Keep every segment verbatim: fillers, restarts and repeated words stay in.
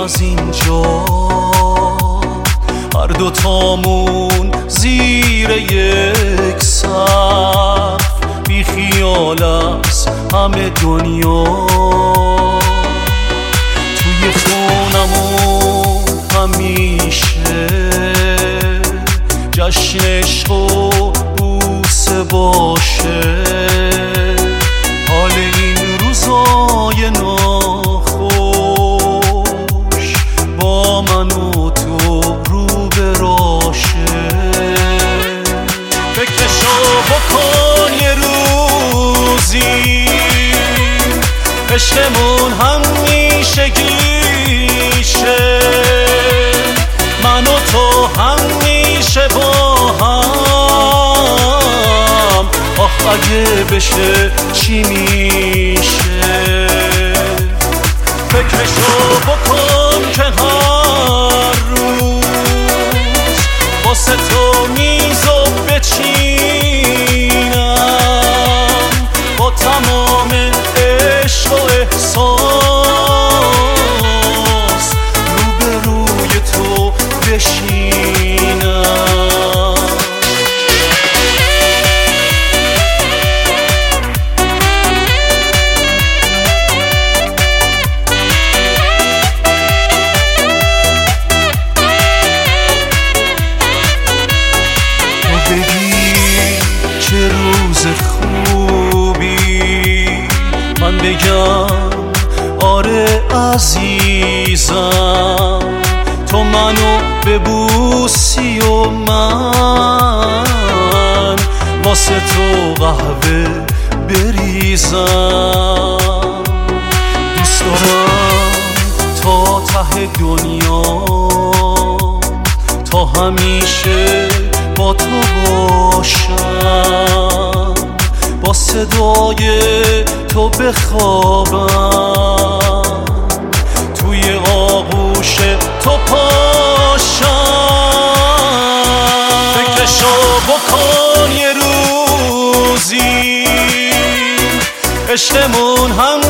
از اینجا، هر دوتامون زیر یک سقف، بی خیال از همه دنیا. توی خونمون همیشه جشن عشق و بوسه باشه، حال این روزای ناخوش با من و تو رو به راشه. فکرشو بکن یه روزی عشقمون همیشگیشه، من و تو همیشه با هم. آخ اگه بشه چی میشه؟ فکرشو بکن که هر روز واسه تو میزو بچینم، با تمام عشق و احساس روبروی تو بشینم. چه روز خوبی، من بگم آره عزیزم، تو منو ببوسی و من واسه تو قهوه بریزم. دوست دارم تا ته دنیا، تا همیشه با تو باشم، با صدای تو بخوابم، توی آغوش تو پاشم. فکرشو بکن یه روزی عشقمون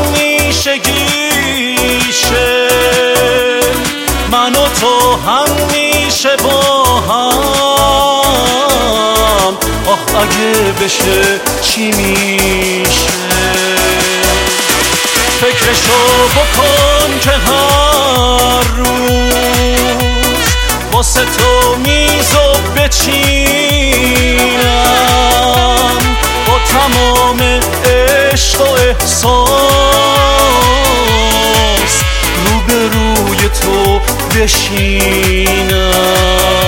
همیشگیشه، من و تو همیشه با هم. آخ اگه بشه چی میشه؟ فکرشو بکن که هر روز واسه تو میزو بچینم، با تمام عشق و احساس روبروی تو بشینم.